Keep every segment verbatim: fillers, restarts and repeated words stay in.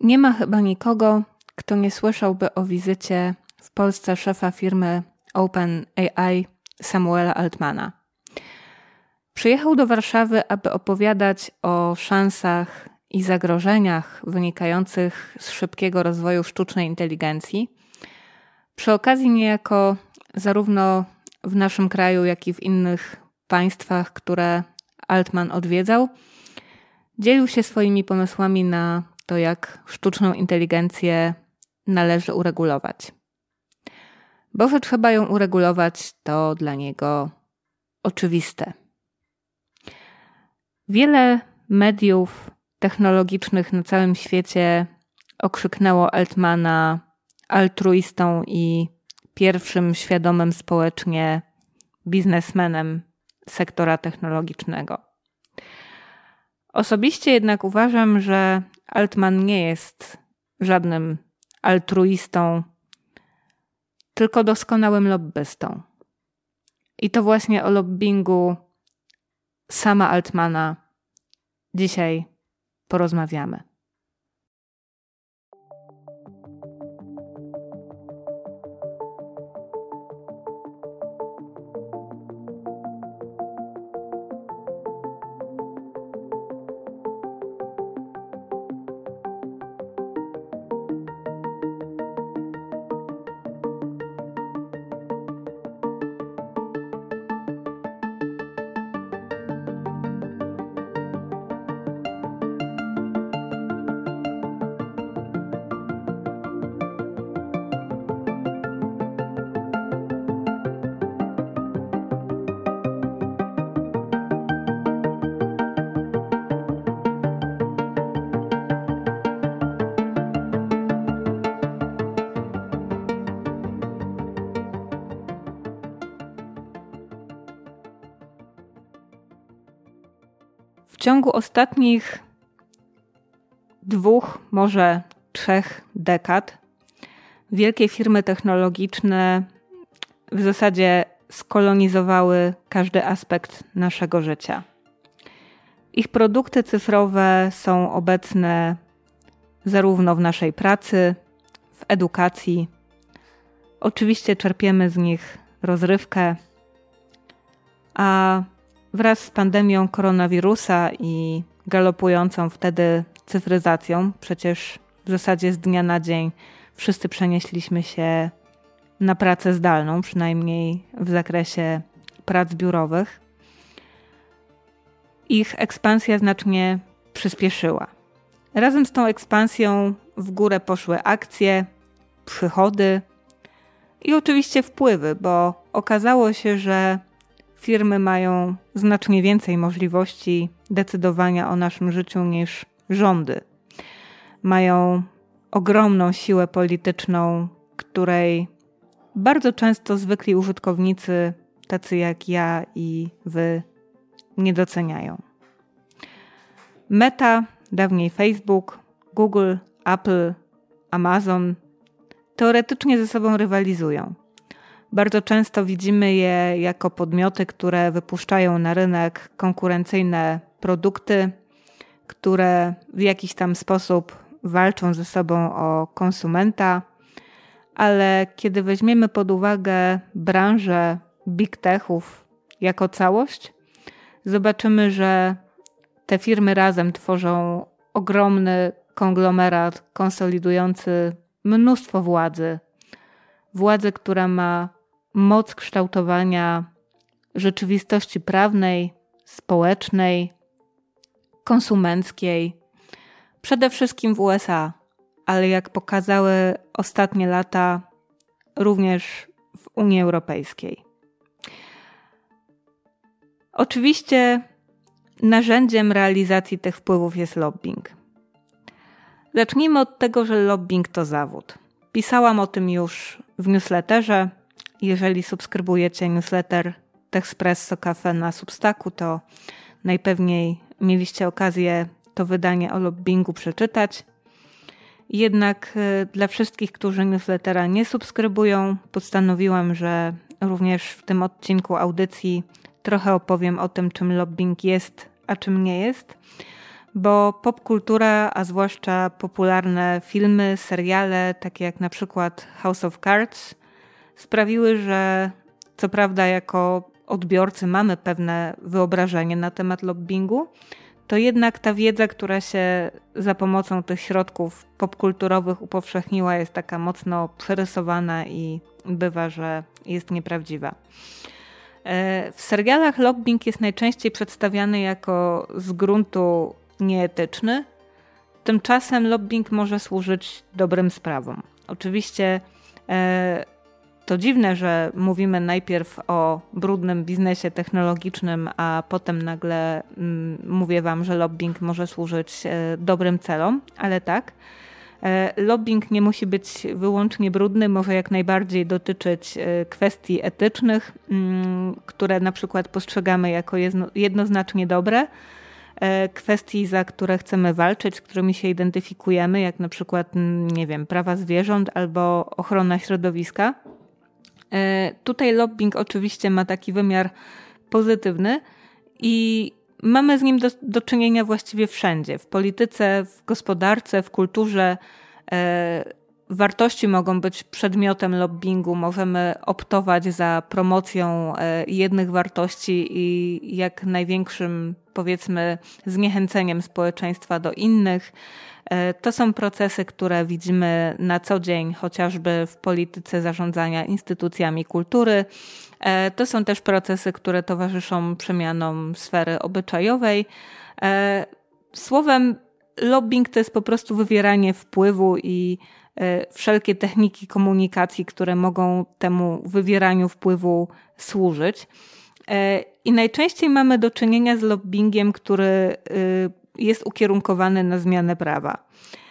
Nie ma chyba nikogo, kto nie słyszałby o wizycie w Polsce szefa firmy OpenAI Samuela Altmana. Przyjechał do Warszawy, aby opowiadać o szansach i zagrożeniach wynikających z szybkiego rozwoju sztucznej inteligencji. Przy okazji niejako zarówno w naszym kraju, jak i w innych państwach, które Altman odwiedzał, dzielił się swoimi pomysłami na to, jak sztuczną inteligencję należy uregulować. Bo że trzeba ją uregulować, to dla niego oczywiste. Wiele mediów technologicznych na całym świecie okrzyknęło Altmana altruistą i pierwszym świadomym społecznie biznesmenem sektora technologicznego. Osobiście jednak uważam, że Altman nie jest żadnym altruistą, tylko doskonałym lobbystą. I to właśnie o lobbingu sama Altmana dzisiaj porozmawiamy. W ciągu ostatnich dwóch, może trzech dekad wielkie firmy technologiczne w zasadzie skolonizowały każdy aspekt naszego życia. Ich produkty cyfrowe są obecne zarówno w naszej pracy, w edukacji. Oczywiście czerpiemy z nich rozrywkę, a wraz z pandemią koronawirusa i galopującą wtedy cyfryzacją, przecież w zasadzie z dnia na dzień wszyscy przenieśliśmy się na pracę zdalną, przynajmniej w zakresie prac biurowych, ich ekspansja znacznie przyspieszyła. Razem z tą ekspansją w górę poszły akcje, przychody i oczywiście wpływy, bo okazało się, że firmy mają znacznie więcej możliwości decydowania o naszym życiu niż rządy. Mają ogromną siłę polityczną, której bardzo często zwykli użytkownicy, tacy jak ja i wy, nie doceniają. Meta, dawniej Facebook, Google, Apple, Amazon teoretycznie ze sobą rywalizują. Bardzo często widzimy je jako podmioty, które wypuszczają na rynek konkurencyjne produkty, które w jakiś tam sposób walczą ze sobą o konsumenta, ale kiedy weźmiemy pod uwagę branżę big techów jako całość, zobaczymy, że te firmy razem tworzą ogromny konglomerat konsolidujący mnóstwo władzy. Władzy, która ma moc kształtowania rzeczywistości prawnej, społecznej, konsumenckiej, przede wszystkim w U S A, ale jak pokazały ostatnie lata, również w Unii Europejskiej. Oczywiście narzędziem realizacji tych wpływów jest lobbying. Zacznijmy od tego, że lobbying to zawód. Pisałam o tym już w newsletterze. Jeżeli subskrybujecie newsletter Techspresso Cafe na Substacku, to najpewniej mieliście okazję to wydanie o lobbingu przeczytać. Jednak dla wszystkich, którzy newslettera nie subskrybują, postanowiłam, że również w tym odcinku audycji trochę opowiem o tym, czym lobbying jest, a czym nie jest, bo popkultura, a zwłaszcza popularne filmy, seriale, takie jak na przykład House of Cards, sprawiły, że co prawda jako odbiorcy mamy pewne wyobrażenie na temat lobbingu, to jednak ta wiedza, która się za pomocą tych środków popkulturowych upowszechniła, jest taka mocno przerysowana i bywa, że jest nieprawdziwa. W serialach lobbying jest najczęściej przedstawiany jako z gruntu nieetyczny. Tymczasem lobbying może służyć dobrym sprawom. Oczywiście to dziwne, że mówimy najpierw o brudnym biznesie technologicznym, a potem nagle mm, mówię wam, że lobbying może służyć e, dobrym celom, ale tak. E, lobbying nie musi być wyłącznie brudny, może jak najbardziej dotyczyć e, kwestii etycznych, m, które na przykład postrzegamy jako jedno, jednoznacznie dobre, e, kwestii, za które chcemy walczyć, z którymi się identyfikujemy, jak na przykład, nie wiem, prawa zwierząt albo ochrona środowiska. Tutaj lobbying oczywiście ma taki wymiar pozytywny i mamy z nim do, do czynienia właściwie wszędzie. W polityce, w gospodarce, w kulturze. E, wartości mogą być przedmiotem lobbingu. Możemy optować za promocją e, jednych wartości i jak największym, powiedzmy, zniechęceniem społeczeństwa do innych. To są procesy, które widzimy na co dzień, chociażby w polityce zarządzania instytucjami kultury. To są też procesy, które towarzyszą przemianom sfery obyczajowej. Słowem, lobbying to jest po prostu wywieranie wpływu i wszelkie techniki komunikacji, które mogą temu wywieraniu wpływu służyć. I najczęściej mamy do czynienia z lobbyingiem, który jest ukierunkowany na zmianę prawa.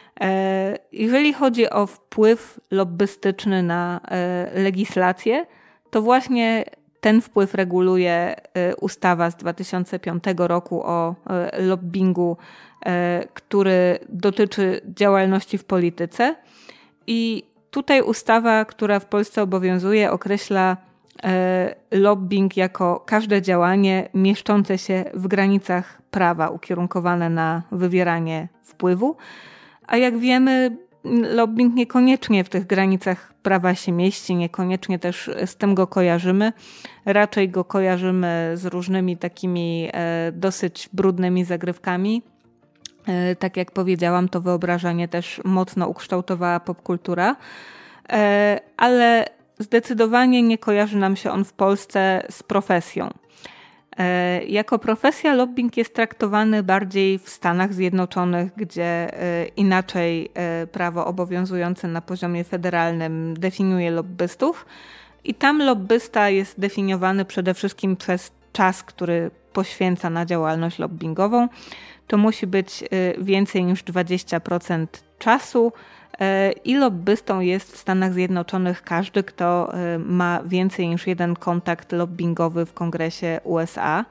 Jeżeli chodzi o wpływ lobbystyczny na legislację, to właśnie ten wpływ reguluje ustawa z dwa tysiące piątego roku o lobbingu, który dotyczy działalności w polityce. I tutaj ustawa, która w Polsce obowiązuje, określa lobbying jako każde działanie mieszczące się w granicach prawa, ukierunkowane na wywieranie wpływu. A jak wiemy, lobbying niekoniecznie w tych granicach prawa się mieści, niekoniecznie też z tym go kojarzymy. Raczej go kojarzymy z różnymi takimi dosyć brudnymi zagrywkami. Tak jak powiedziałam, to wyobrażenie też mocno ukształtowała popkultura. Ale zdecydowanie nie kojarzy nam się on w Polsce z profesją. Jako profesja lobbying jest traktowany bardziej w Stanach Zjednoczonych, gdzie inaczej prawo obowiązujące na poziomie federalnym definiuje lobbystów. I tam lobbysta jest definiowany przede wszystkim przez czas, który poświęca na działalność lobbingową. To musi być więcej niż dwadzieścia procent czasu. I lobbystą jest w Stanach Zjednoczonych każdy, kto ma więcej niż jeden kontakt lobbingowy w Kongresie U S A.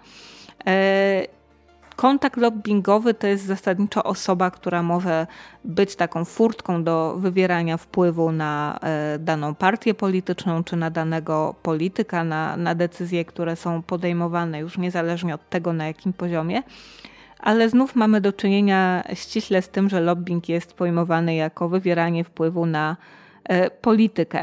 Kontakt lobbingowy to jest zasadniczo osoba, która może być taką furtką do wywierania wpływu na daną partię polityczną czy na danego polityka, na, na decyzje, które są podejmowane już niezależnie od tego, na jakim poziomie. Ale znów mamy do czynienia ściśle z tym, że lobbying jest pojmowany jako wywieranie wpływu na e, politykę.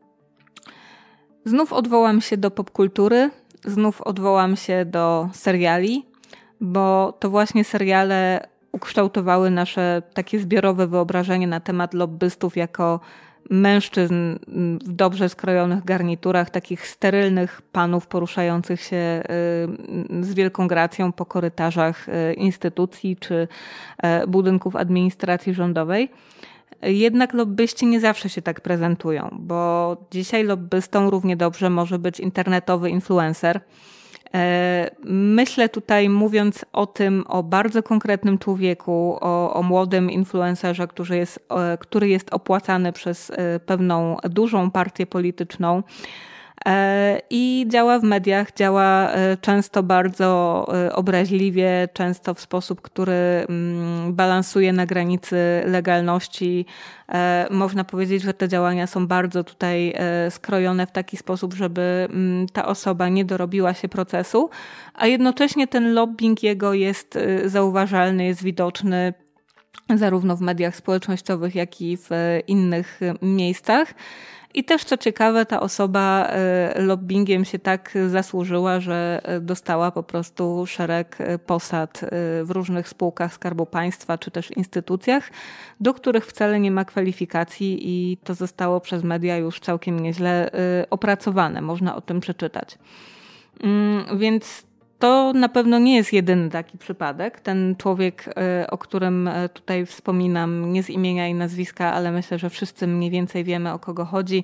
Znów odwołam się do popkultury, znów odwołam się do seriali, bo to właśnie seriale ukształtowały nasze takie zbiorowe wyobrażenie na temat lobbystów jako mężczyzn w dobrze skrojonych garniturach, takich sterylnych panów poruszających się z wielką gracją po korytarzach instytucji czy budynków administracji rządowej. Jednak lobbyści nie zawsze się tak prezentują, bo dzisiaj lobbystą równie dobrze może być internetowy influencer. Myślę tutaj, mówiąc o tym, o bardzo konkretnym człowieku, o, o młodym influencerze, który jest, który jest opłacany przez pewną dużą partię polityczną, I działa w mediach, działa często bardzo obraźliwie, często w sposób, który balansuje na granicy legalności. Można powiedzieć, że te działania są bardzo tutaj skrojone w taki sposób, żeby ta osoba nie dorobiła się procesu, a jednocześnie ten lobbying jego jest zauważalny, jest widoczny zarówno w mediach społecznościowych, jak i w innych miejscach. I też co ciekawe, ta osoba lobbyingiem się tak zasłużyła, że dostała po prostu szereg posad w różnych spółkach Skarbu Państwa czy też instytucjach, do których wcale nie ma kwalifikacji i to zostało przez media już całkiem nieźle opracowane. Można o tym przeczytać. Więc to na pewno nie jest jedyny taki przypadek. Ten człowiek, o którym tutaj wspominam, nie z imienia i nazwiska, ale myślę, że wszyscy mniej więcej wiemy, o kogo chodzi.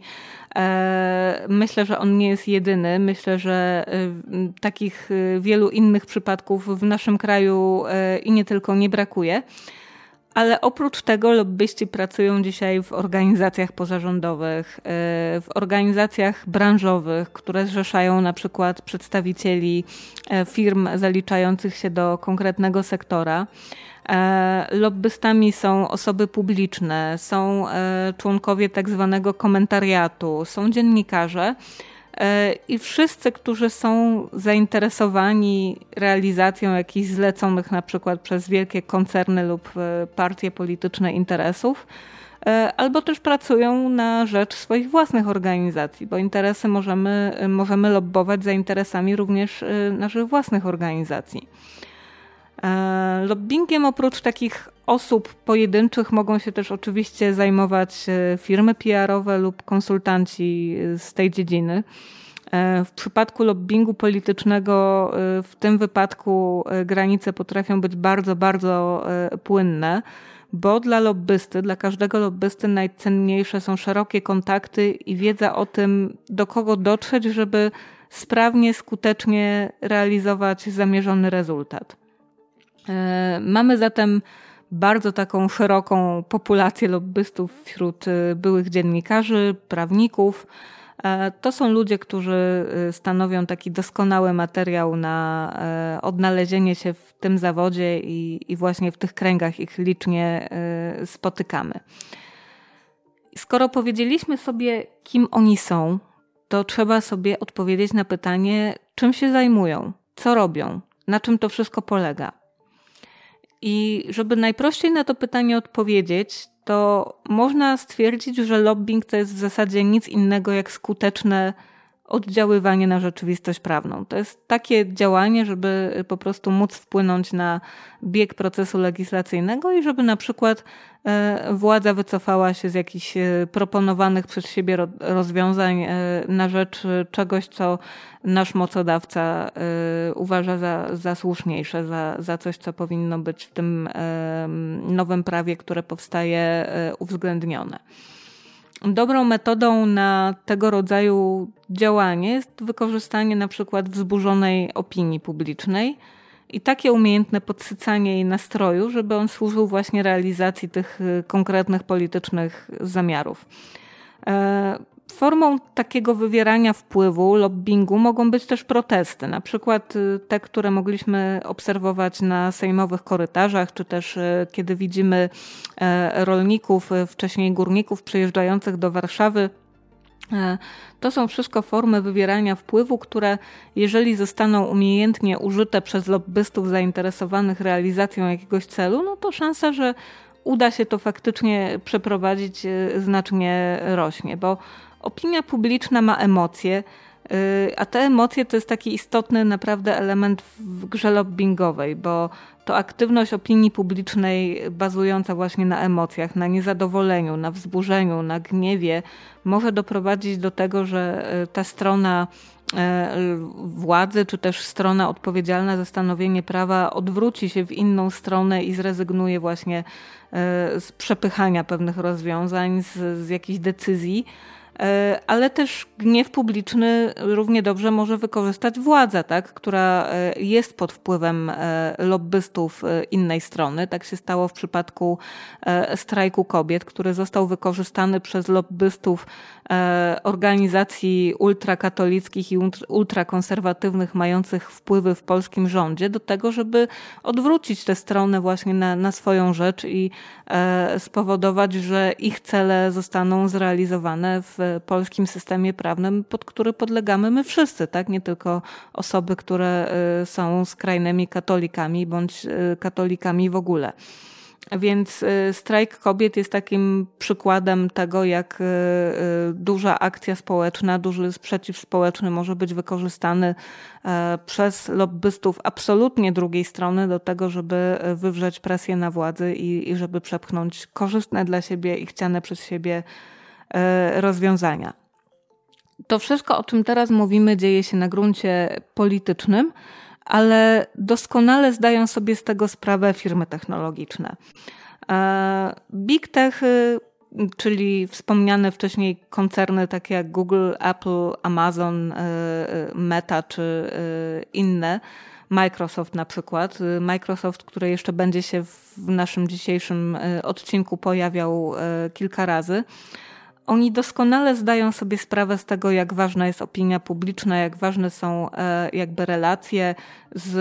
Myślę, że on nie jest jedyny. Myślę, że takich wielu innych przypadków w naszym kraju i nie tylko nie brakuje. Ale oprócz tego lobbyści pracują dzisiaj w organizacjach pozarządowych, w organizacjach branżowych, które zrzeszają na przykład przedstawicieli firm zaliczających się do konkretnego sektora. Lobbystami są osoby publiczne, są członkowie tak zwanego komentariatu, są dziennikarze. I wszyscy, którzy są zainteresowani realizacją jakichś zleconych na przykład przez wielkie koncerny lub partie polityczne interesów, albo też pracują na rzecz swoich własnych organizacji, bo interesy możemy, możemy lobbować za interesami również naszych własnych organizacji. Lobbingiem oprócz takich osób pojedynczych mogą się też oczywiście zajmować firmy P R owe lub konsultanci z tej dziedziny. W przypadku lobbingu politycznego w tym wypadku granice potrafią być bardzo, bardzo płynne, bo dla lobbysty, dla każdego lobbysty najcenniejsze są szerokie kontakty i wiedza o tym, do kogo dotrzeć, żeby sprawnie, skutecznie realizować zamierzony rezultat. Mamy zatem bardzo taką szeroką populację lobbystów wśród byłych dziennikarzy, prawników. To są ludzie, którzy stanowią taki doskonały materiał na odnalezienie się w tym zawodzie i, i właśnie w tych kręgach ich licznie spotykamy. Skoro powiedzieliśmy sobie, kim oni są, to trzeba sobie odpowiedzieć na pytanie, czym się zajmują, co robią, na czym to wszystko polega. I żeby najprościej na to pytanie odpowiedzieć, to można stwierdzić, że lobbying to jest w zasadzie nic innego jak skuteczne oddziaływanie na rzeczywistość prawną. To jest takie działanie, żeby po prostu móc wpłynąć na bieg procesu legislacyjnego i żeby na przykład władza wycofała się z jakichś proponowanych przez siebie rozwiązań na rzecz czegoś, co nasz mocodawca uważa za, za słuszniejsze, za, za coś, co powinno być w tym nowym prawie, które powstaje, uwzględnione. Dobrą metodą na tego rodzaju działanie jest wykorzystanie na przykład wzburzonej opinii publicznej i takie umiejętne podsycanie jej nastroju, żeby on służył właśnie realizacji tych konkretnych politycznych zamiarów. Formą takiego wywierania wpływu, lobbingu mogą być też protesty, na przykład te, które mogliśmy obserwować na sejmowych korytarzach, czy też kiedy widzimy rolników, wcześniej górników przyjeżdżających do Warszawy. To są wszystko formy wywierania wpływu, które jeżeli zostaną umiejętnie użyte przez lobbystów zainteresowanych realizacją jakiegoś celu, no to szansa, że uda się to faktycznie przeprowadzić, znacznie rośnie, bo opinia publiczna ma emocje, a te emocje to jest taki istotny naprawdę element w grze lobbingowej, bo to aktywność opinii publicznej bazująca właśnie na emocjach, na niezadowoleniu, na wzburzeniu, na gniewie może doprowadzić do tego, że ta strona władzy, czy też strona odpowiedzialna za stanowienie prawa odwróci się w inną stronę i zrezygnuje właśnie z przepychania pewnych rozwiązań, z, z jakichś decyzji. ale też gniew publiczny równie dobrze może wykorzystać władza, tak, która jest pod wpływem lobbystów innej strony. Tak się stało w przypadku strajku kobiet, który został wykorzystany przez lobbystów organizacji ultrakatolickich i ultrakonserwatywnych mających wpływy w polskim rządzie do tego, żeby odwrócić tę stronę właśnie na, na swoją rzecz i spowodować, że ich cele zostaną zrealizowane w polskim systemie prawnym, pod który podlegamy my wszyscy, tak? Nie tylko osoby, które są skrajnymi katolikami bądź katolikami w ogóle. Więc strajk kobiet jest takim przykładem tego, jak duża akcja społeczna, duży sprzeciw społeczny może być wykorzystany przez lobbystów absolutnie drugiej strony do tego, żeby wywrzeć presję na władzy i, i żeby przepchnąć korzystne dla siebie i chciane przez siebie rozwiązania. To wszystko, o czym teraz mówimy, dzieje się na gruncie politycznym, ale doskonale zdają sobie z tego sprawę firmy technologiczne. Big Tech, czyli wspomniane wcześniej koncerny takie jak Google, Apple, Amazon, Meta czy inne, Microsoft na przykład. Microsoft, który jeszcze będzie się w naszym dzisiejszym odcinku pojawiał kilka razy. Oni doskonale zdają sobie sprawę z tego, jak ważna jest opinia publiczna, jak ważne są jakby relacje z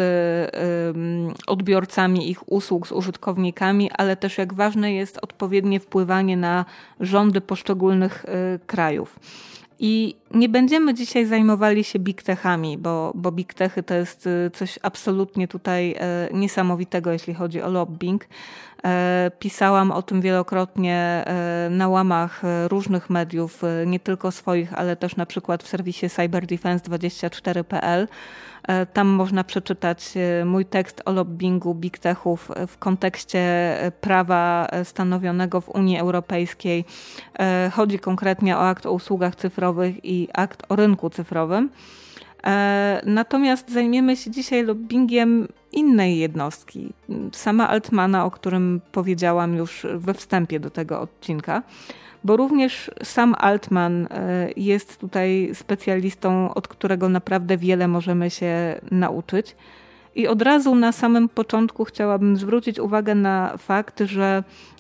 odbiorcami ich usług, z użytkownikami, ale też jak ważne jest odpowiednie wpływanie na rządy poszczególnych krajów. I nie będziemy dzisiaj zajmowali się big techami, bo, bo big techy to jest coś absolutnie tutaj niesamowitego, jeśli chodzi o lobbying. Pisałam o tym wielokrotnie na łamach różnych mediów, nie tylko swoich, ale też na przykład w serwisie cyber defense dwadzieścia cztery kropka p l. Tam można przeczytać mój tekst o lobbingu big techów w kontekście prawa stanowionego w Unii Europejskiej. Chodzi konkretnie o akt o usługach cyfrowych i akt o rynku cyfrowym. Natomiast zajmiemy się dzisiaj lobbingiem innej jednostki, Sama Altmana, o którym powiedziałam już we wstępie do tego odcinka, bo również Sam Altman jest tutaj specjalistą, od którego naprawdę wiele możemy się nauczyć. I od razu na samym początku chciałabym zwrócić uwagę na fakt, że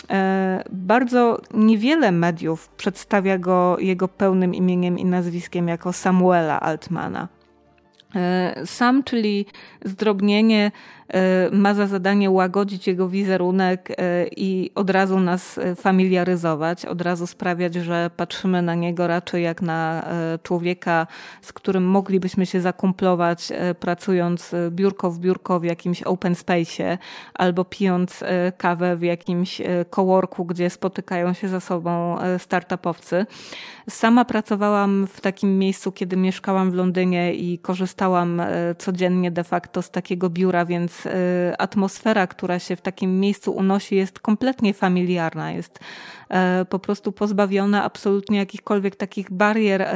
bardzo niewiele mediów przedstawia go jego pełnym imieniem i nazwiskiem jako Samuela Altmana. Sam, czyli zdrobnienie, ma za zadanie łagodzić jego wizerunek i od razu nas familiaryzować, od razu sprawiać, że patrzymy na niego raczej jak na człowieka, z którym moglibyśmy się zakumplować, pracując biurko w biurko w jakimś open space'ie albo pijąc kawę w jakimś coworku, gdzie spotykają się ze sobą startupowcy. Sama pracowałam w takim miejscu, kiedy mieszkałam w Londynie i korzystałam codziennie de facto z takiego biura, więc atmosfera, która się w takim miejscu unosi, jest kompletnie familiarna, jest po prostu pozbawiona absolutnie jakichkolwiek takich barier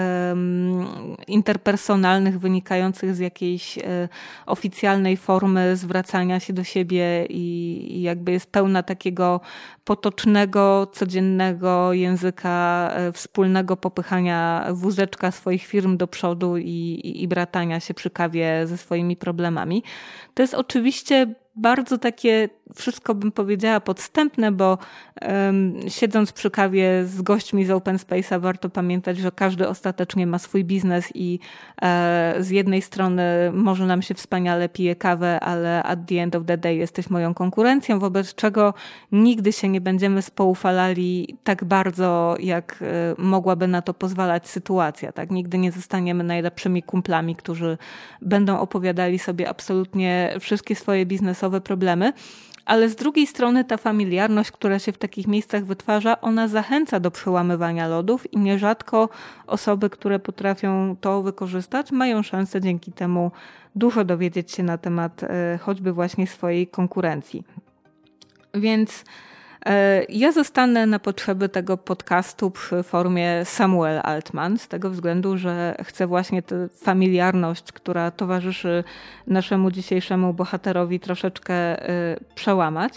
interpersonalnych wynikających z jakiejś oficjalnej formy zwracania się do siebie i jakby jest pełna takiego potocznego, codziennego języka wspólnego popychania wózeczka swoich firm do przodu i, i, i bratania się przy kawie ze swoimi problemami. To jest oczywiście bardzo takie, wszystko bym powiedziała, podstępne, bo um, siedząc przy kawie z gośćmi z Open Space'a warto pamiętać, że każdy ostatecznie ma swój biznes i e, z jednej strony może nam się wspaniale pije kawę, ale at the end of the day jesteś moją konkurencją, wobec czego nigdy się nie będziemy spoufalali tak bardzo, jak e, mogłaby na to pozwalać sytuacja. Tak? Nigdy nie zostaniemy najlepszymi kumplami, którzy będą opowiadali sobie absolutnie wszystkie swoje biznesowe problemy, ale z drugiej strony ta familiarność, która się w takich miejscach wytwarza, ona zachęca do przełamywania lodów i nierzadko osoby, które potrafią to wykorzystać, mają szansę dzięki temu dużo dowiedzieć się na temat choćby właśnie swojej konkurencji. Więc ja zostanę na potrzeby tego podcastu przy formie Samuel Altman, z tego względu, że chcę właśnie tę familiarność, która towarzyszy naszemu dzisiejszemu bohaterowi, troszeczkę przełamać.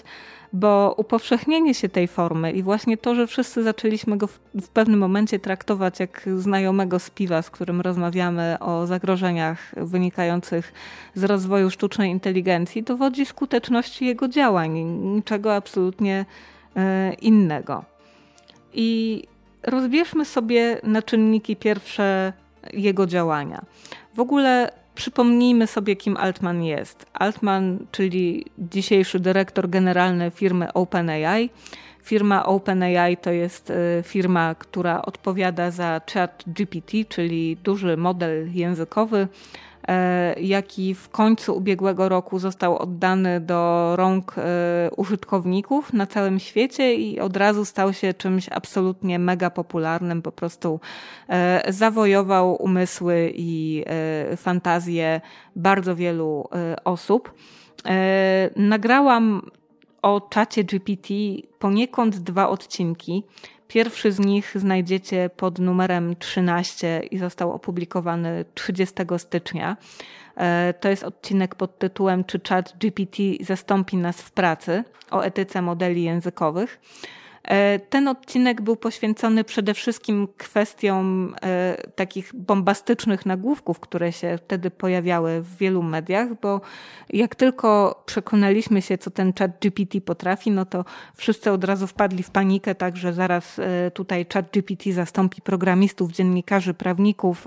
bo upowszechnienie się tej formy i właśnie to, że wszyscy zaczęliśmy go w, w pewnym momencie traktować jak znajomego z piwa, z którym rozmawiamy o zagrożeniach wynikających z rozwoju sztucznej inteligencji, dowodzi skuteczności jego działań, niczego absolutnie e, innego. I rozbierzmy sobie na czynniki pierwsze jego działania. W ogóle przypomnijmy sobie, kim Altman jest. Altman, czyli dzisiejszy dyrektor generalny firmy OpenAI. Firma OpenAI to jest firma, która odpowiada za ChatGPT, czyli duży model językowy, jaki w końcu ubiegłego roku został oddany do rąk użytkowników na całym świecie i od razu stał się czymś absolutnie mega popularnym. Po prostu zawojował umysły i fantazje bardzo wielu osób. Nagrałam o czacie G P T poniekąd dwa odcinki. Pierwszy z nich znajdziecie pod numerem trzynaście i został opublikowany trzydziestego stycznia. To jest odcinek pod tytułem Czy czat G P T zastąpi nas w pracy? O etyce modeli językowych. Ten odcinek był poświęcony przede wszystkim kwestiom takich bombastycznych nagłówków, które się wtedy pojawiały w wielu mediach, bo jak tylko przekonaliśmy się, co ten chat G P T potrafi, no to wszyscy od razu wpadli w panikę, tak, że zaraz tutaj chat G P T zastąpi programistów, dziennikarzy, prawników,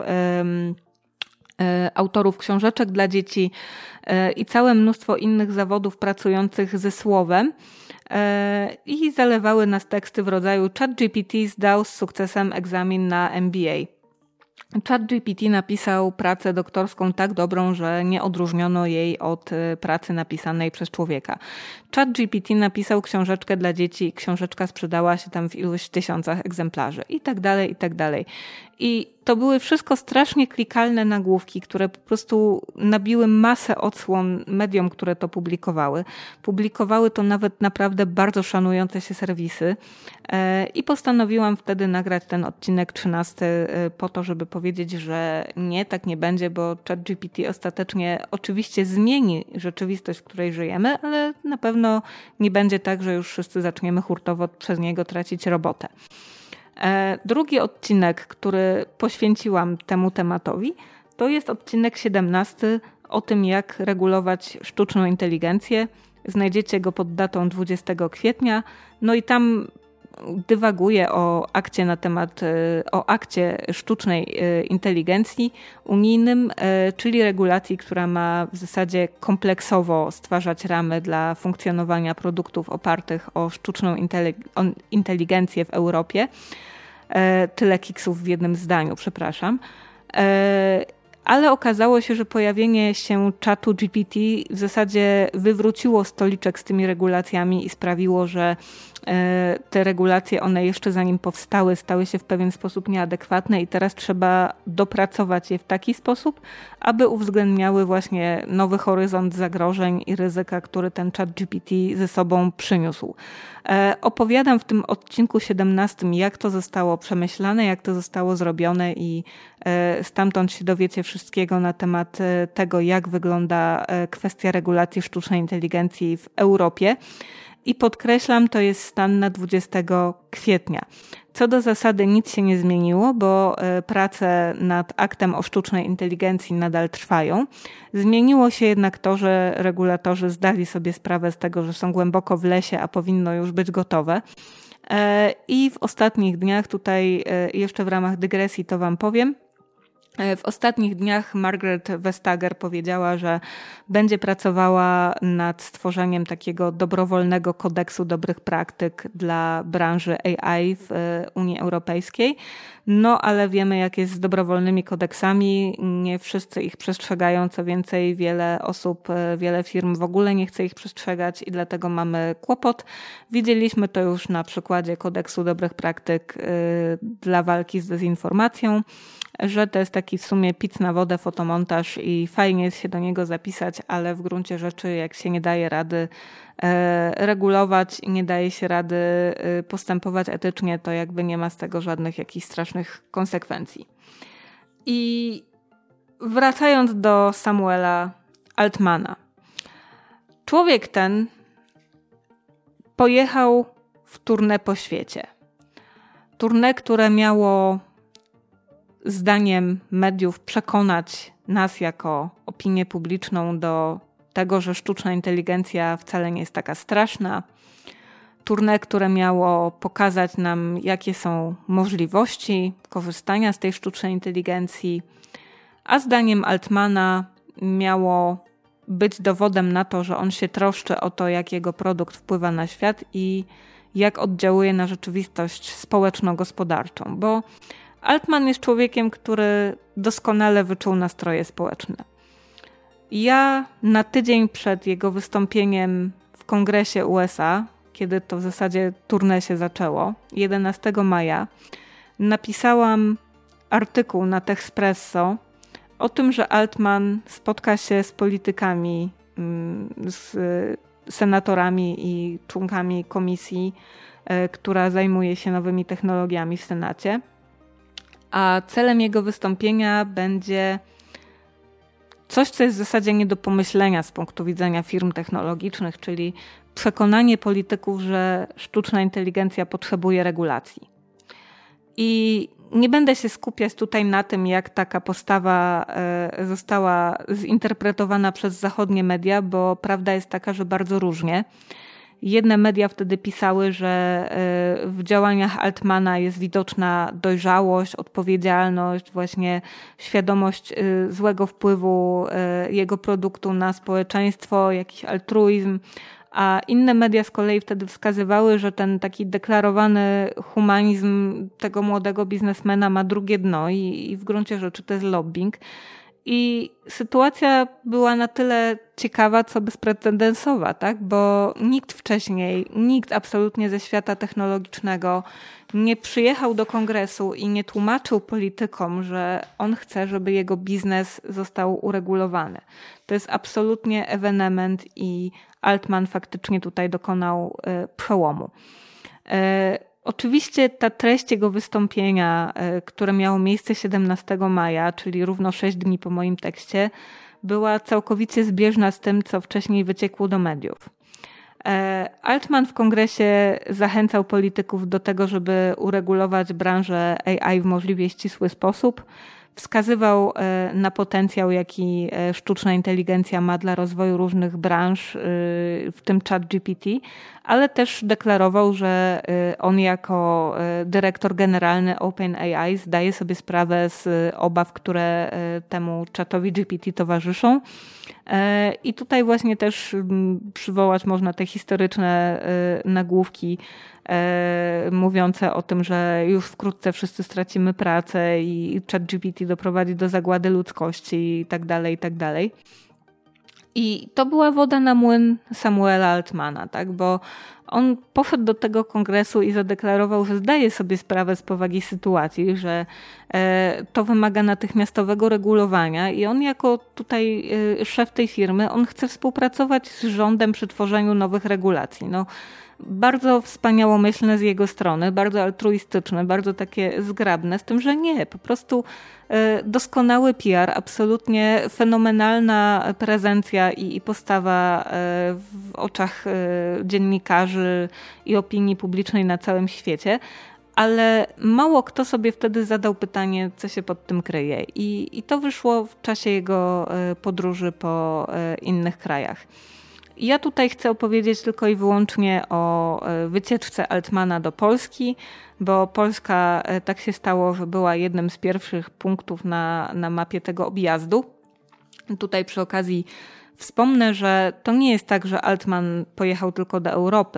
autorów książeczek dla dzieci i całe mnóstwo innych zawodów pracujących ze słowem. I zalewały nas teksty w rodzaju ChatGPT zdał z sukcesem egzamin na M B A. ChatGPT napisał pracę doktorską tak dobrą, że nie odróżniono jej od pracy napisanej przez człowieka. ChatGPT napisał książeczkę dla dzieci i książeczka sprzedała się tam w iluś tysiącach egzemplarzy i tak dalej, i tak dalej. I to były wszystko strasznie klikalne nagłówki, które po prostu nabiły masę odsłon mediom, które to publikowały. Publikowały to nawet naprawdę bardzo szanujące się serwisy i postanowiłam wtedy nagrać ten odcinek trzynasty po to, żeby powiedzieć, że nie, tak nie będzie, bo ChatGPT ostatecznie oczywiście zmieni rzeczywistość, w której żyjemy, ale na pewno nie będzie tak, że już wszyscy zaczniemy hurtowo przez niego tracić robotę. Drugi odcinek, który poświęciłam temu tematowi, to jest odcinek siedemnasty o tym, jak regulować sztuczną inteligencję. Znajdziecie go pod datą dwudziestego kwietnia. No i tam dywaguję o akcie na temat, o akcie sztucznej inteligencji unijnym, czyli regulacji, która ma w zasadzie kompleksowo stwarzać ramy dla funkcjonowania produktów opartych o sztuczną inteligencję w Europie. Tyle kiksów w jednym zdaniu, przepraszam. Ale okazało się, że pojawienie się czatu G P T w zasadzie wywróciło stoliczek z tymi regulacjami i sprawiło, że te regulacje, one jeszcze zanim powstały, stały się w pewien sposób nieadekwatne i teraz trzeba dopracować je w taki sposób, aby uwzględniały właśnie nowy horyzont zagrożeń i ryzyka, który ten chat G P T ze sobą przyniósł. Opowiadam w tym odcinku siedemnastym, jak to zostało przemyślane, jak to zostało zrobione i stamtąd się dowiecie wszystkiego na temat tego, jak wygląda kwestia regulacji sztucznej inteligencji w Europie. I podkreślam, to jest stan na dwudziestego kwietnia. Co do zasady nic się nie zmieniło, bo prace nad aktem o sztucznej inteligencji nadal trwają. Zmieniło się jednak to, że regulatorzy zdali sobie sprawę z tego, że są głęboko w lesie, a powinno już być gotowe. I w ostatnich dniach, tutaj jeszcze w ramach dygresji to wam powiem, w ostatnich dniach Margaret Vestager powiedziała, że będzie pracowała nad stworzeniem takiego dobrowolnego kodeksu dobrych praktyk dla branży A I w Unii Europejskiej. No ale wiemy, jak jest z dobrowolnymi kodeksami. Nie wszyscy ich przestrzegają. Co więcej, wiele osób, wiele firm w ogóle nie chce ich przestrzegać i dlatego mamy kłopot. Widzieliśmy to już na przykładzie kodeksu dobrych praktyk dla walki z dezinformacją, że to jest taki w sumie pic na wodę, fotomontaż i fajnie jest się do niego zapisać, ale w gruncie rzeczy jak się nie daje rady e, regulować i nie daje się rady e, postępować etycznie, to jakby nie ma z tego żadnych jakichś strasznych konsekwencji. I wracając do Samuela Altmana. Człowiek ten pojechał w tournée po świecie. Tournée, które miało zdaniem mediów przekonać nas jako opinię publiczną do tego, że sztuczna inteligencja wcale nie jest taka straszna. Tournée, które miało pokazać nam, jakie są możliwości korzystania z tej sztucznej inteligencji, a zdaniem Altmana miało być dowodem na to, że on się troszczy o to, jak jego produkt wpływa na świat i jak oddziałuje na rzeczywistość społeczno-gospodarczą, bo Altman jest człowiekiem, który doskonale wyczuł nastroje społeczne. Ja na tydzień przed jego wystąpieniem w Kongresie U S A, kiedy to w zasadzie tournée się zaczęło, jedenastego maja, napisałam artykuł na Techspresso o tym, że Altman spotka się z politykami, z senatorami i członkami komisji, która zajmuje się nowymi technologiami w Senacie. A celem jego wystąpienia będzie coś, co jest w zasadzie nie do pomyślenia z punktu widzenia firm technologicznych, czyli przekonanie polityków, że sztuczna inteligencja potrzebuje regulacji. I nie będę się skupiać tutaj na tym, jak taka postawa została zinterpretowana przez zachodnie media, bo prawda jest taka, że bardzo różnie. Jedne media wtedy pisały, że w działaniach Altmana jest widoczna dojrzałość, odpowiedzialność, właśnie świadomość złego wpływu jego produktu na społeczeństwo, jakiś altruizm, a inne media z kolei wtedy wskazywały, że ten taki deklarowany humanizm tego młodego biznesmena ma drugie dno i, i w gruncie rzeczy to jest lobbying. I sytuacja była na tyle ciekawa, co bezprecedensowa, tak? Bo nikt wcześniej, nikt absolutnie ze świata technologicznego nie przyjechał do kongresu i nie tłumaczył politykom, że on chce, żeby jego biznes został uregulowany. To jest absolutnie ewenement i Altman faktycznie tutaj dokonał y, przełomu. Y, Oczywiście ta treść jego wystąpienia, które miało miejsce siedemnastego maja, czyli równo sześć dni po moim tekście, była całkowicie zbieżna z tym, co wcześniej wyciekło do mediów. Altman w kongresie zachęcał polityków do tego, żeby uregulować branżę A I w możliwie ścisły sposób. Wskazywał na potencjał, jaki sztuczna inteligencja ma dla rozwoju różnych branż, w tym ChatGPT, ale też deklarował, że on jako dyrektor generalny OpenAI zdaje sobie sprawę z obaw, które temu chatowi G P T towarzyszą. I tutaj właśnie też przywołać można te historyczne nagłówki mówiące o tym, że już wkrótce wszyscy stracimy pracę i ChatGPT doprowadzi do zagłady ludzkości i tak dalej, i tak dalej. I to była woda na młyn Samuela Altmana, tak? Bo on poszedł do tego kongresu i zadeklarował, że zdaje sobie sprawę z powagi sytuacji, że to wymaga natychmiastowego regulowania i on jako tutaj szef tej firmy, on chce współpracować z rządem przy tworzeniu nowych regulacji. No, bardzo wspaniałomyślne z jego strony, bardzo altruistyczne, bardzo takie zgrabne, z tym, że nie, po prostu doskonały P R, absolutnie fenomenalna prezencja i postawa w oczach dziennikarzy i opinii publicznej na całym świecie, ale mało kto sobie wtedy zadał pytanie, co się pod tym kryje. I, i to wyszło w czasie jego podróży po innych krajach. Ja tutaj chcę opowiedzieć tylko i wyłącznie o wycieczce Altmana do Polski, bo Polska, tak się stało, że była jednym z pierwszych punktów na, na mapie tego objazdu. Tutaj przy okazji wspomnę, że to nie jest tak, że Altman pojechał tylko do Europy,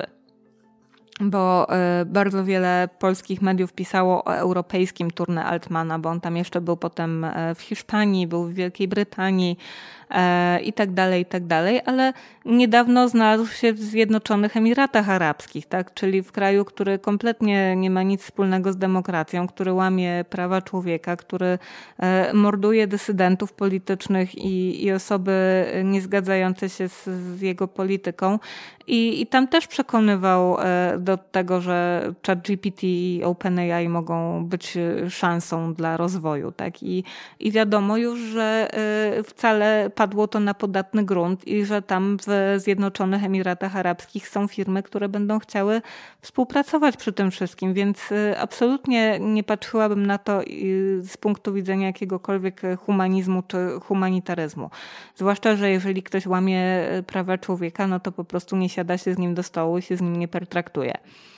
bo bardzo wiele polskich mediów pisało o europejskim tournée Altmana, bo on tam jeszcze był potem w Hiszpanii, był w Wielkiej Brytanii i tak dalej, i tak dalej, ale niedawno znalazł się w Zjednoczonych Emiratach Arabskich, tak? Czyli w kraju, który kompletnie nie ma nic wspólnego z demokracją, który łamie prawa człowieka, który morduje dysydentów politycznych i, i osoby niezgadzające się z, z jego polityką. I, I tam też przekonywał do tego, że ChatGPT i OpenAI mogą być szansą dla rozwoju, tak? I, i wiadomo już, że wcale padło to na podatny grunt i że tam w Zjednoczonych Emiratach Arabskich są firmy, które będą chciały współpracować przy tym wszystkim, więc absolutnie nie patrzyłabym na to z punktu widzenia jakiegokolwiek humanizmu czy humanitaryzmu. Zwłaszcza, że jeżeli ktoś łamie prawa człowieka, no to po prostu nie siada się z nim do stołu i się z nim nie pertraktuje.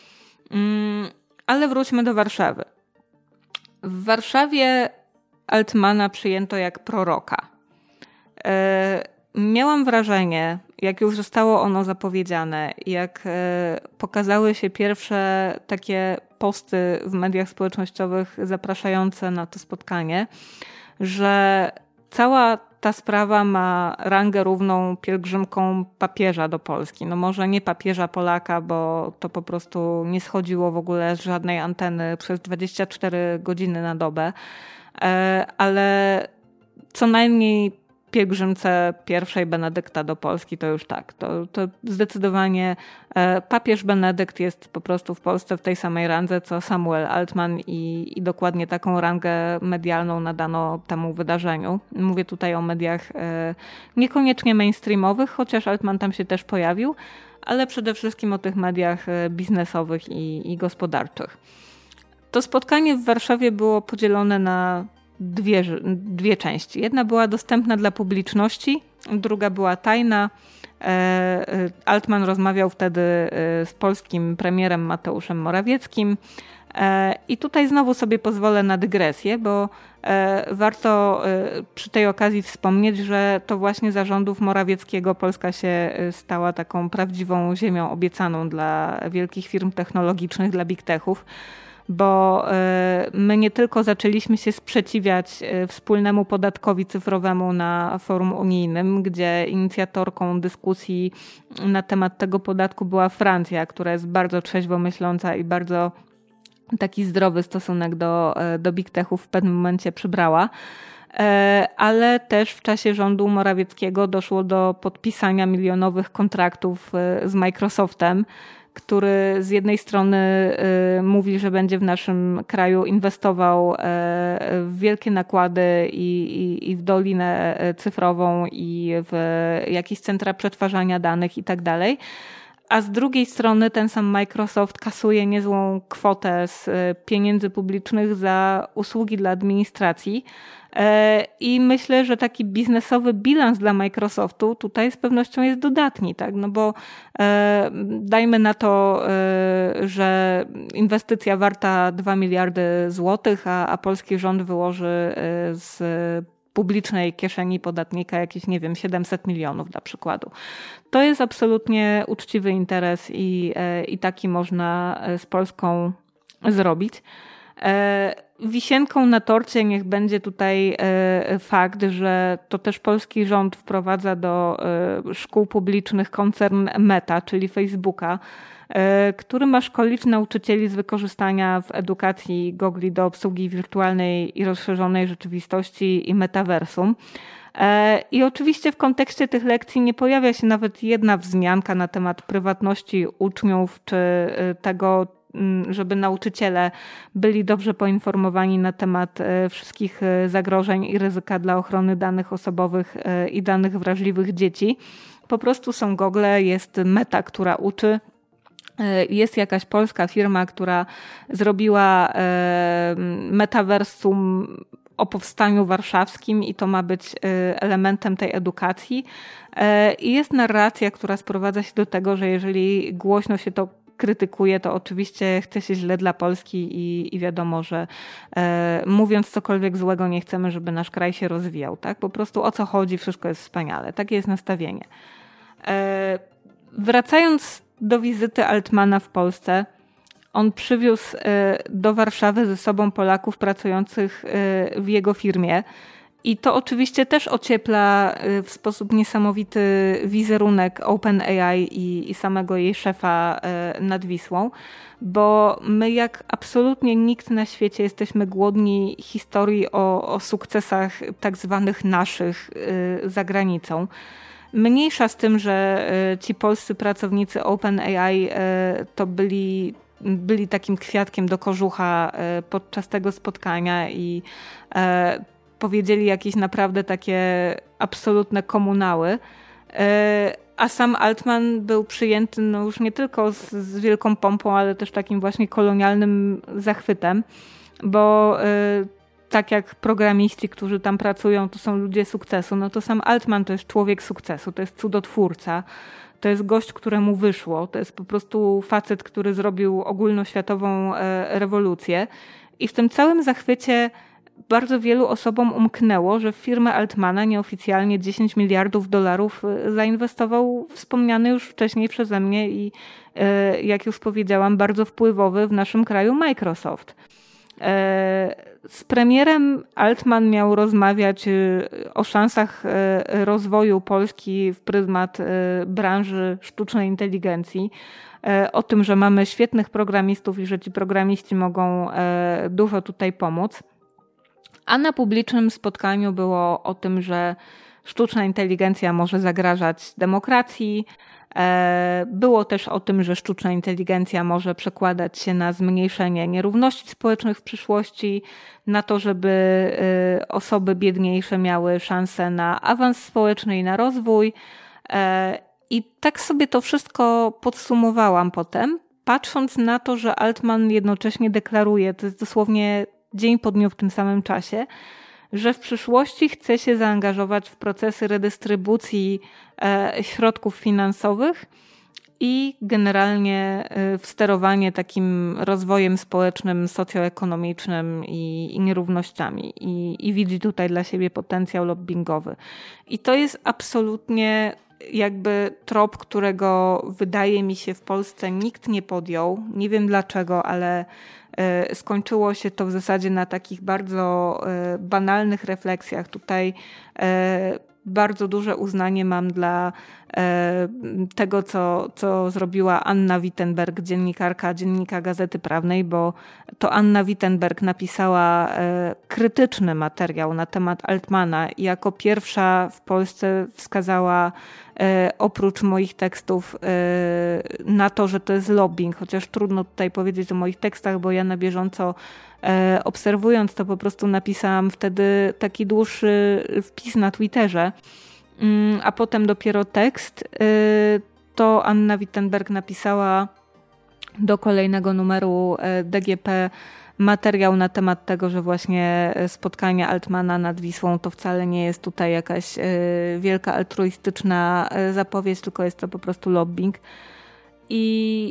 Ale wróćmy do Warszawy. W Warszawie Altmana przyjęto jak proroka. Miałam wrażenie, jak już zostało ono zapowiedziane, jak pokazały się pierwsze takie posty w mediach społecznościowych zapraszające na to spotkanie, że cała ta sprawa ma rangę równą pielgrzymką papieża do Polski. No może nie papieża Polaka, bo to po prostu nie schodziło w ogóle z żadnej anteny przez dwadzieścia cztery godziny na dobę, ale co najmniej pielgrzymce pierwszej Benedykta do Polski to już tak. To, to zdecydowanie papież Benedykt jest po prostu w Polsce w tej samej randze co Samuel Altman i, i dokładnie taką rangę medialną nadano temu wydarzeniu. Mówię tutaj o mediach niekoniecznie mainstreamowych, chociaż Altman tam się też pojawił, ale przede wszystkim o tych mediach biznesowych i, i gospodarczych. To spotkanie w Warszawie było podzielone na Dwie, dwie części. Jedna była dostępna dla publiczności, druga była tajna. Altman rozmawiał wtedy z polskim premierem Mateuszem Morawieckim. I tutaj znowu sobie pozwolę na dygresję, bo warto przy tej okazji wspomnieć, że to właśnie za rządów Morawieckiego Polska się stała taką prawdziwą ziemią obiecaną dla wielkich firm technologicznych, dla big techów. Bo my nie tylko zaczęliśmy się sprzeciwiać wspólnemu podatkowi cyfrowemu na forum unijnym, gdzie inicjatorką dyskusji na temat tego podatku była Francja, która jest bardzo trzeźwo myśląca i bardzo taki zdrowy stosunek do, do big techów w pewnym momencie przybrała. Ale też w czasie rządu Morawieckiego doszło do podpisania milionowych kontraktów z Microsoftem, który z jednej strony y, mówi, że będzie w naszym kraju inwestował y, w wielkie nakłady i, i, i w dolinę cyfrową i w jakieś centra przetwarzania danych i tak dalej. A z drugiej strony ten sam Microsoft kasuje niezłą kwotę z pieniędzy publicznych za usługi dla administracji. I myślę, że taki biznesowy bilans dla Microsoftu tutaj z pewnością jest dodatni, tak? No bo e, dajmy na to, e, że inwestycja warta dwa miliardy złotych, a, a polski rząd wyłoży z publicznej kieszeni podatnika jakieś, nie wiem, siedemset milionów dla przykładu. To jest absolutnie uczciwy interes i, e, i taki można z Polską zrobić. Wisienką na torcie niech będzie tutaj fakt, że to też polski rząd wprowadza do szkół publicznych koncern Meta, czyli Facebooka, który ma szkolić nauczycieli z wykorzystania w edukacji gogli do obsługi wirtualnej i rozszerzonej rzeczywistości i metaversum. I oczywiście w kontekście tych lekcji nie pojawia się nawet jedna wzmianka na temat prywatności uczniów czy tego, żeby nauczyciele byli dobrze poinformowani na temat wszystkich zagrożeń i ryzyka dla ochrony danych osobowych i danych wrażliwych dzieci. Po prostu są gogle, jest Meta, która uczy. Jest jakaś polska firma, która zrobiła metaversum o powstaniu warszawskim i to ma być elementem tej edukacji. I jest narracja, która sprowadza się do tego, że jeżeli głośno się to krytykuje, to oczywiście chce się źle dla Polski i, i wiadomo, że e, mówiąc cokolwiek złego nie chcemy, żeby nasz kraj się rozwijał. Tak? Po prostu o co chodzi, wszystko jest wspaniale. Takie jest nastawienie. E, wracając do wizyty Altmana w Polsce, on przywiózł e, do Warszawy ze sobą Polaków pracujących e, w jego firmie. I to oczywiście też ociepla w sposób niesamowity wizerunek OpenAI i, i samego jej szefa nad Wisłą, bo my jak absolutnie nikt na świecie jesteśmy głodni historii o, o sukcesach tak zwanych naszych za granicą. Mniejsza z tym, że ci polscy pracownicy OpenAI to byli byli takim kwiatkiem do kożucha podczas tego spotkania i powiedzieli jakieś naprawdę takie absolutne komunały. A sam Altman był przyjęty no już nie tylko z, z wielką pompą, ale też takim właśnie kolonialnym zachwytem, bo tak jak programiści, którzy tam pracują, to są ludzie sukcesu, no to sam Altman to jest człowiek sukcesu, to jest cudotwórca, to jest gość, któremu wyszło, to jest po prostu facet, który zrobił ogólnoświatową rewolucję i w tym całym zachwycie bardzo wielu osobom umknęło, że w firmę Altmana nieoficjalnie dziesięć miliardów dolarów zainwestował wspomniany już wcześniej przeze mnie i jak już powiedziałam, bardzo wpływowy w naszym kraju Microsoft. Z premierem Altman miał rozmawiać o szansach rozwoju Polski w pryzmat branży sztucznej inteligencji, o tym, że mamy świetnych programistów i że ci programiści mogą dużo tutaj pomóc. A na publicznym spotkaniu było o tym, że sztuczna inteligencja może zagrażać demokracji. Było też o tym, że sztuczna inteligencja może przekładać się na zmniejszenie nierówności społecznych w przyszłości, na to, żeby osoby biedniejsze miały szansę na awans społeczny i na rozwój. I tak sobie to wszystko podsumowałam potem, patrząc na to, że Altman jednocześnie deklaruje, to jest dosłownie dzień po dniu w tym samym czasie, że w przyszłości chce się zaangażować w procesy redystrybucji środków finansowych i generalnie w sterowanie takim rozwojem społecznym, socjoekonomicznym i, i nierównościami. I, I widzi tutaj dla siebie potencjał lobbingowy. I to jest absolutnie jakby trop, którego wydaje mi się w Polsce nikt nie podjął. Nie wiem dlaczego, ale skończyło się to w zasadzie na takich bardzo banalnych refleksjach. Tutaj bardzo duże uznanie mam dla tego, co, co zrobiła Anna Wittenberg, dziennikarka Dziennika Gazety Prawnej, bo to Anna Wittenberg napisała krytyczny materiał na temat Altmana i jako pierwsza w Polsce wskazała oprócz moich tekstów na to, że to jest lobbying, chociaż trudno tutaj powiedzieć o moich tekstach, bo ja na bieżąco obserwując to po prostu napisałam wtedy taki dłuższy wpis na Twitterze, a potem dopiero tekst. To Anna Wittenberg napisała do kolejnego numeru D G P materiał na temat tego, że właśnie spotkanie Altmana nad Wisłą to wcale nie jest tutaj jakaś wielka altruistyczna zapowiedź, tylko jest to po prostu lobbying. I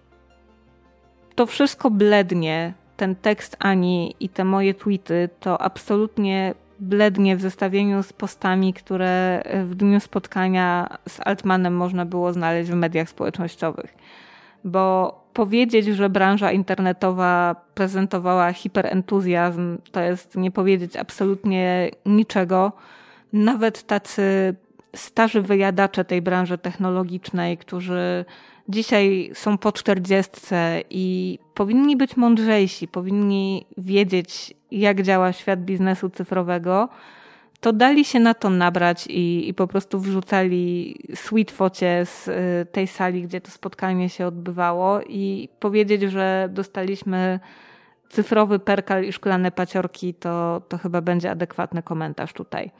to wszystko blednie, ten tekst Ani i te moje tweety, to absolutnie blednie w zestawieniu z postami, które w dniu spotkania z Altmanem można było znaleźć w mediach społecznościowych. Bo powiedzieć, że branża internetowa prezentowała hiperentuzjazm, to jest nie powiedzieć absolutnie niczego. Nawet tacy starzy wyjadacze tej branży technologicznej, którzy dzisiaj są po czterdziestce i powinni być mądrzejsi, powinni wiedzieć, jak działa świat biznesu cyfrowego, to dali się na to nabrać i, i po prostu wrzucali sweet focie z tej sali, gdzie to spotkanie się odbywało i powiedzieć, że dostaliśmy cyfrowy perkal i szklane paciorki, to, to chyba będzie adekwatny komentarz tutaj.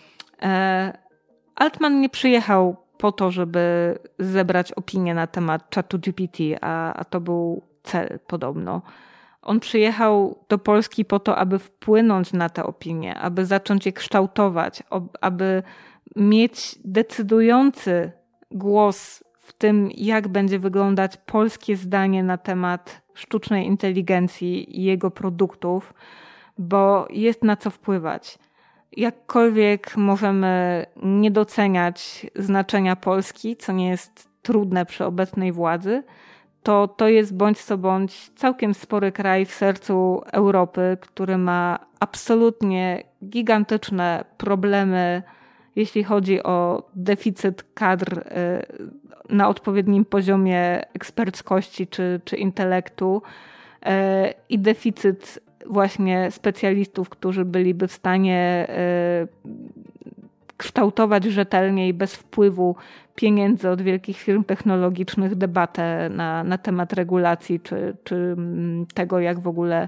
Altman nie przyjechał po to, żeby zebrać opinię na temat czatu G P T, a, a to był cel podobno. On przyjechał do Polski po to, aby wpłynąć na te opinie, aby zacząć je kształtować, aby mieć decydujący głos w tym, jak będzie wyglądać polskie zdanie na temat sztucznej inteligencji i jego produktów, bo jest na co wpływać. Jakkolwiek możemy nie doceniać znaczenia Polski, co nie jest trudne przy obecnej władzy, to to jest bądź co bądź całkiem spory kraj w sercu Europy, który ma absolutnie gigantyczne problemy, jeśli chodzi o deficyt kadr na odpowiednim poziomie eksperckości czy, czy intelektu i deficyt właśnie specjalistów, którzy byliby w stanie kształtować rzetelnie i bez wpływu pieniędzy od wielkich firm technologicznych debatę na, na temat regulacji czy, czy tego, jak w ogóle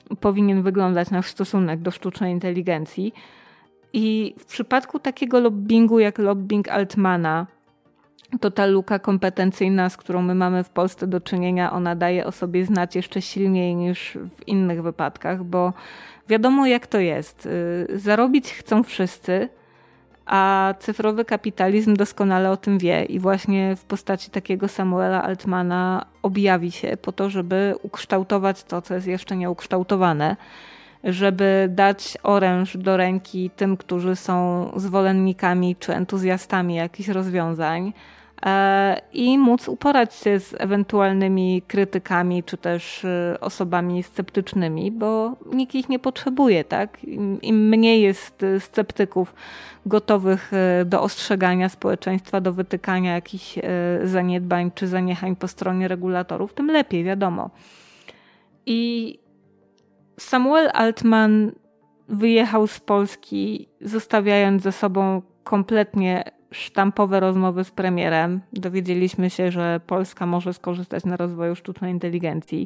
powinien wyglądać nasz stosunek do sztucznej inteligencji. I w przypadku takiego lobbingu jak lobbying Altmana, to ta luka kompetencyjna, z którą my mamy w Polsce do czynienia, ona daje o sobie znać jeszcze silniej niż w innych wypadkach, bo wiadomo jak to jest. Zarobić chcą wszyscy, a cyfrowy kapitalizm doskonale o tym wie i właśnie w postaci takiego Samuela Altmana objawi się po to, żeby ukształtować to, co jest jeszcze nieukształtowane, żeby dać oręż do ręki tym, którzy są zwolennikami czy entuzjastami jakichś rozwiązań i móc uporać się z ewentualnymi krytykami czy też osobami sceptycznymi, bo nikt ich nie potrzebuje, tak? Im, im mniej jest sceptyków gotowych do ostrzegania społeczeństwa, do wytykania jakichś zaniedbań czy zaniechań po stronie regulatorów, tym lepiej, wiadomo. I Samuel Altman wyjechał z Polski, zostawiając za sobą kompletnie sztampowe rozmowy z premierem. Dowiedzieliśmy się, że Polska może skorzystać na rozwoju sztucznej inteligencji.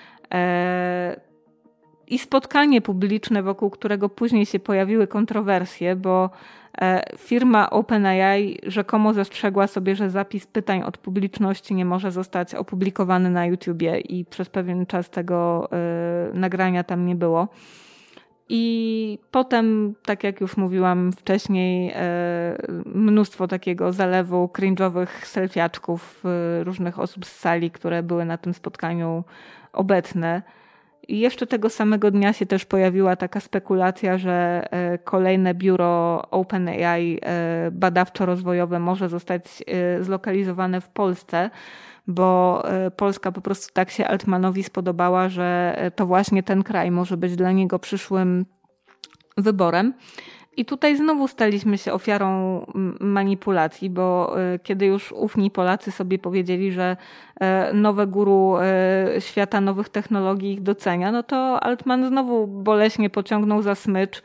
I spotkanie publiczne, wokół którego później się pojawiły kontrowersje, bo firma OpenAI rzekomo zastrzegła sobie, że zapis pytań od publiczności nie może zostać opublikowany na YouTubie i przez pewien czas tego nagrania tam nie było. I potem, tak jak już mówiłam wcześniej, mnóstwo takiego zalewu cringe'owych selfiaczków różnych osób z sali, które były na tym spotkaniu obecne. I jeszcze tego samego dnia się też pojawiła taka spekulacja, że kolejne biuro OpenAI badawczo-rozwojowe może zostać zlokalizowane w Polsce, bo Polska po prostu tak się Altmanowi spodobała, że to właśnie ten kraj może być dla niego przyszłym wyborem. I tutaj znowu staliśmy się ofiarą manipulacji, bo kiedy już ówni Polacy sobie powiedzieli, że nowe guru świata nowych technologii ich docenia, no to Altman znowu boleśnie pociągnął za smycz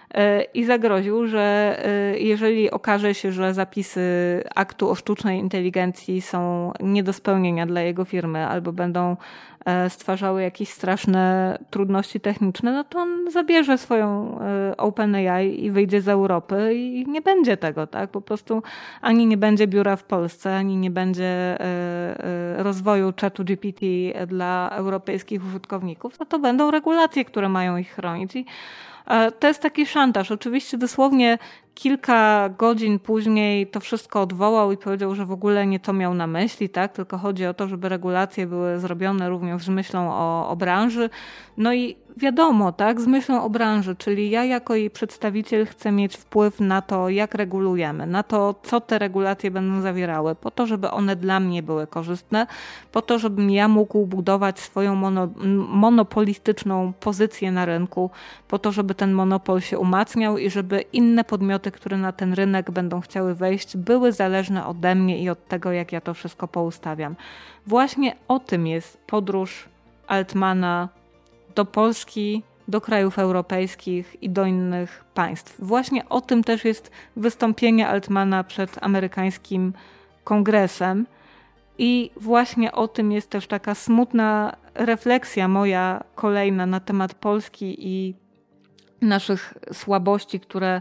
i zagroził, że jeżeli okaże się, że zapisy aktu o sztucznej inteligencji są nie do spełnienia dla jego firmy albo będą stwarzały jakieś straszne trudności techniczne, no to on zabierze swoją OpenAI i wyjdzie z Europy i nie będzie tego, tak? Po prostu ani nie będzie biura w Polsce, ani nie będzie rozwoju czatu G P T dla europejskich użytkowników, no to będą regulacje, które mają ich chronić. I to jest taki szantaż. Oczywiście dosłownie kilka godzin później to wszystko odwołał i powiedział, że w ogóle nie to miał na myśli, tak? Tylko chodzi o to, żeby regulacje były zrobione również z myślą o, o branży. No i wiadomo, tak? Z myślą o branży, czyli ja jako jej przedstawiciel chcę mieć wpływ na to, jak regulujemy, na to, co te regulacje będą zawierały, po to, żeby one dla mnie były korzystne, po to, żebym ja mógł budować swoją mono, monopolistyczną pozycję na rynku, po to, żeby ten monopol się umacniał i żeby inne podmioty, które na ten rynek będą chciały wejść, były zależne ode mnie i od tego, jak ja to wszystko poustawiam. Właśnie o tym jest podróż Altmana do Polski, do krajów europejskich i do innych państw. Właśnie o tym też jest wystąpienie Altmana przed amerykańskim kongresem i właśnie o tym jest też taka smutna refleksja moja kolejna na temat Polski i naszych słabości, które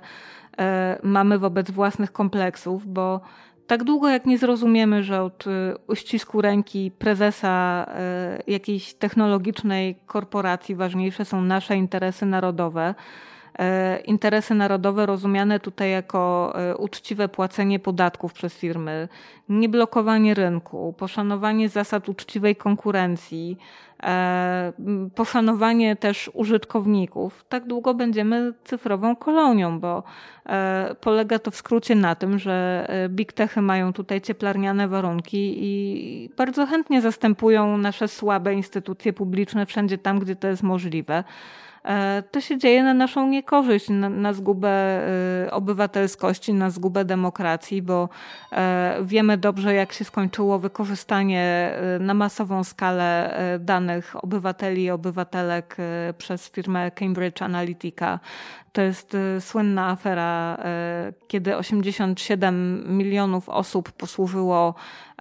mamy wobec własnych kompleksów, bo tak długo jak nie zrozumiemy, że od uścisku ręki prezesa jakiejś technologicznej korporacji ważniejsze są nasze interesy narodowe, interesy narodowe rozumiane tutaj jako uczciwe płacenie podatków przez firmy, nieblokowanie rynku, poszanowanie zasad uczciwej konkurencji, poszanowanie też użytkowników. Tak długo będziemy cyfrową kolonią, bo polega to w skrócie na tym, że big techy mają tutaj cieplarniane warunki i bardzo chętnie zastępują nasze słabe instytucje publiczne wszędzie tam, gdzie to jest możliwe. To się dzieje na naszą niekorzyść, na, na zgubę obywatelskości, na zgubę demokracji, bo wiemy dobrze, jak się skończyło wykorzystanie na masową skalę danych danych obywateli i obywatelek przez firmę Cambridge Analytica. To jest słynna afera, kiedy osiemdziesiąt siedem milionów osób posłużyło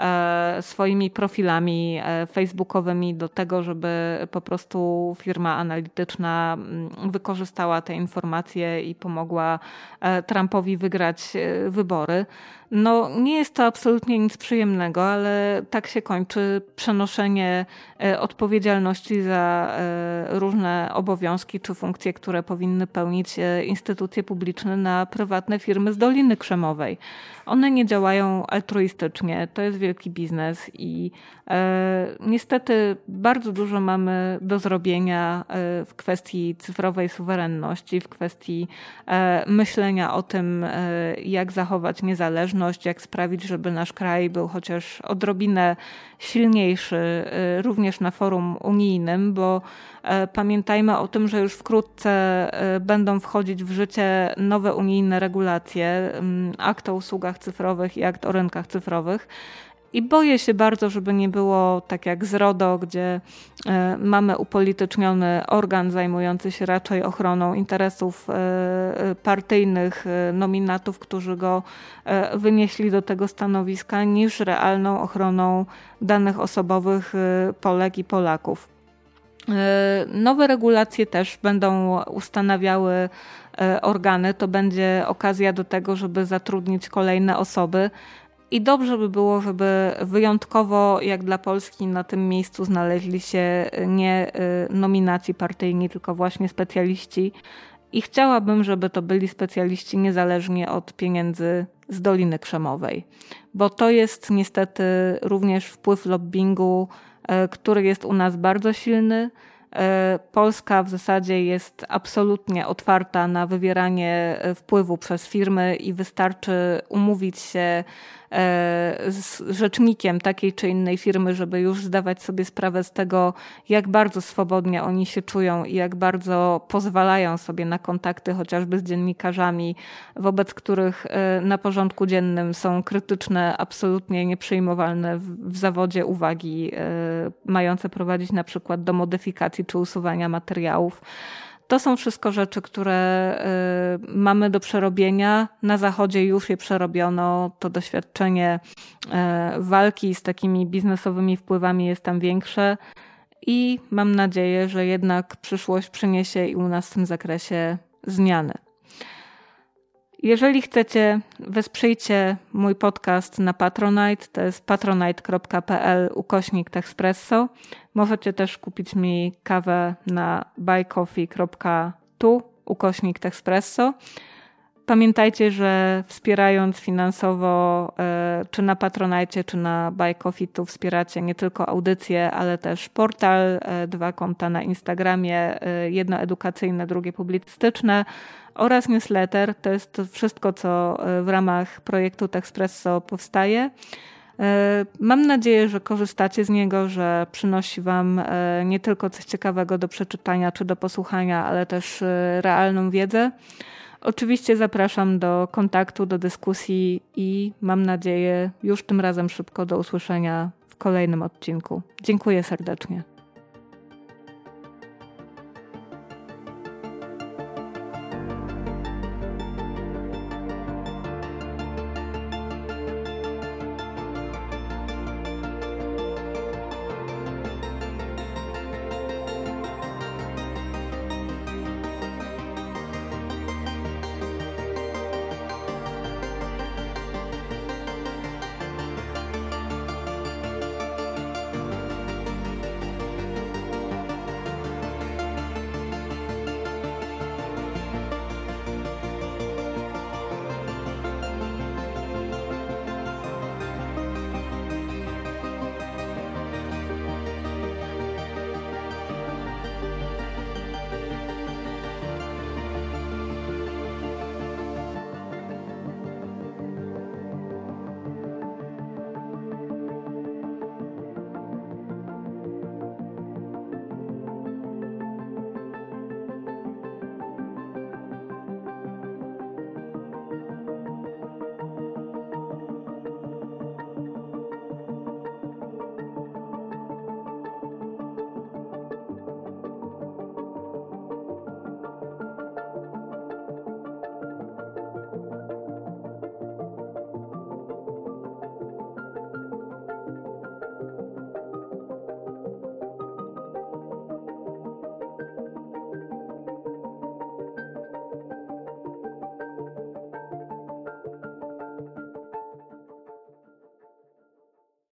swoimi profilami facebookowymi do tego, żeby po prostu firma analityczna wykorzystała te informacje i pomogła Trumpowi wygrać wybory. No, nie jest to absolutnie nic przyjemnego, ale tak się kończy przenoszenie odpowiedzialności za różne obowiązki czy funkcje, które powinny pełnić instytucje publiczne na prywatne firmy z Doliny Krzemowej. One nie działają altruistycznie, to jest wielki biznes i e, niestety bardzo dużo mamy do zrobienia w kwestii cyfrowej suwerenności, w kwestii e, myślenia o tym, e, jak zachować niezależność, jak sprawić, żeby nasz kraj był chociaż odrobinę silniejszy, e, również na forum unijnym, bo e, pamiętajmy o tym, że już wkrótce e, będą wchodzić w życie nowe unijne regulacje, akt o usługach cyfrowych i akt o rynkach cyfrowych. I boję się bardzo, żeby nie było tak jak z RODO, gdzie y, mamy upolityczniony organ zajmujący się raczej ochroną interesów y, partyjnych y, nominatów, którzy go y, wynieśli do tego stanowiska, niż realną ochroną danych osobowych y, Polek i Polaków. Y, nowe regulacje też będą ustanawiały y, organy. To będzie okazja do tego, żeby zatrudnić kolejne osoby. I dobrze by było, żeby wyjątkowo, jak dla Polski, na tym miejscu znaleźli się nie nominaci partyjni, tylko właśnie specjaliści. I chciałabym, żeby to byli specjaliści niezależnie od pieniędzy z Doliny Krzemowej. Bo to jest niestety również wpływ lobbingu, który jest u nas bardzo silny. Polska w zasadzie jest absolutnie otwarta na wywieranie wpływu przez firmy i wystarczy umówić się z rzecznikiem takiej czy innej firmy, żeby już zdawać sobie sprawę z tego, jak bardzo swobodnie oni się czują i jak bardzo pozwalają sobie na kontakty chociażby z dziennikarzami, wobec których na porządku dziennym są krytyczne, absolutnie nieprzyjmowalne w zawodzie uwagi mające prowadzić na przykład do modyfikacji czy usuwania materiałów. To są wszystko rzeczy, które y, mamy do przerobienia. Na Zachodzie już je przerobiono. To doświadczenie y, walki z takimi biznesowymi wpływami jest tam większe i mam nadzieję, że jednak przyszłość przyniesie i u nas w tym zakresie zmiany. Jeżeli chcecie, wesprzyjcie mój podcast na Patronite, to jest patronite.pl ukośnik Techspresso. Możecie też kupić mi kawę na buycoffee.tu ukośnik Techspresso. Pamiętajcie, że wspierając finansowo czy na Patronite, czy na Buy Coffee, tu wspieracie nie tylko audycje, ale też portal, dwa konta na Instagramie, jedno edukacyjne, drugie publicystyczne oraz newsletter. To jest to wszystko, co w ramach projektu Techspresso powstaje. Mam nadzieję, że korzystacie z niego, że przynosi wam nie tylko coś ciekawego do przeczytania czy do posłuchania, ale też realną wiedzę. Oczywiście zapraszam do kontaktu, do dyskusji i mam nadzieję już tym razem szybko do usłyszenia w kolejnym odcinku. Dziękuję serdecznie.